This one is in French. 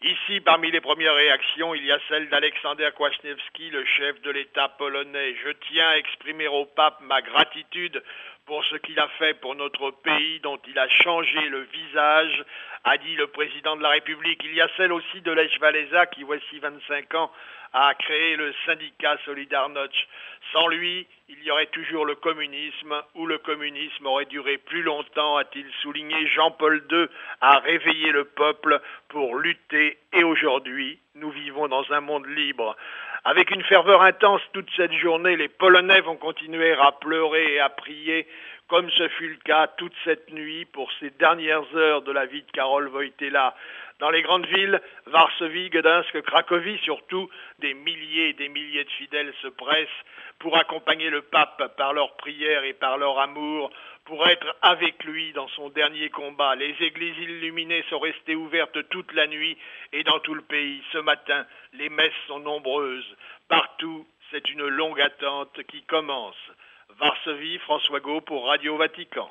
Ici, parmi les premières réactions, il y a celle d'Aleksander Kwaśniewski, le chef de l'État polonais. Je tiens à exprimer au pape ma gratitude pour ce qu'il a fait pour notre pays dont il a changé le visage, a dit le président de la République. Il y a celle aussi de Lech Walesa qui, voici 25 ans, a créé le syndicat Solidarność. Sans lui, il y aurait toujours le communisme, ou le communisme aurait duré plus longtemps, a-t-il souligné. Jean-Paul II a réveillé le peuple pour lutter, et aujourd'hui, nous vivons dans un monde libre. Avec une ferveur intense toute cette journée, les Polonais vont continuer à pleurer et à prier, comme ce fut le cas toute cette nuit pour ces dernières heures de la vie de Karol Wojtyła. Dans les grandes villes, Varsovie, Gdańsk, Cracovie surtout, des milliers et des milliers de fidèles se pressent pour accompagner le pape par leur prière et par leur amour, pour être avec lui dans son dernier combat. Les églises illuminées sont restées ouvertes toute la nuit et dans tout le pays. Ce matin, les messes sont nombreuses. Partout, c'est une longue attente qui commence. Varsovie, François Gault pour Radio Vatican.